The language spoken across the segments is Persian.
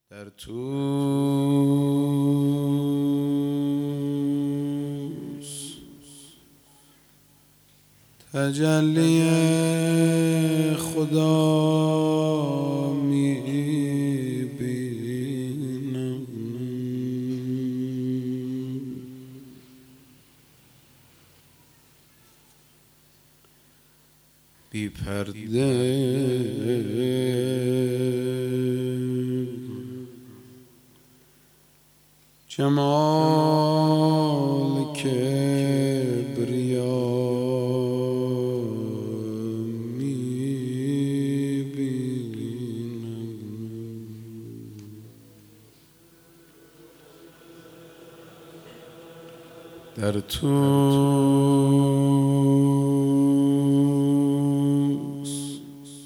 در توس تجلی خدا می‌بینم، بی پرده جمال کبریا می‌بینم. در توس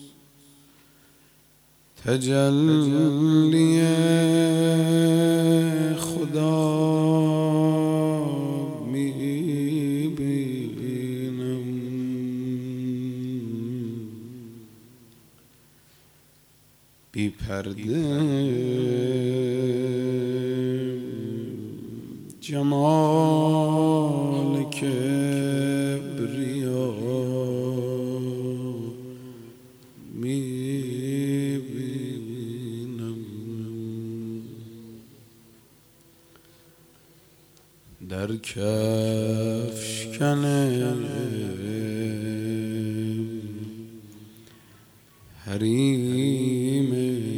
تجلی خدا می‌بینم، بی پرده جمال کبریا می‌بینم. در کفشکن حریم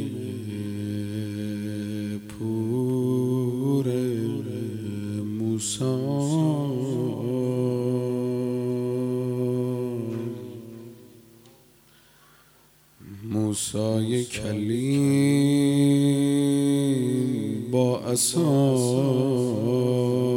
پور موسی موسی کلیم با عصا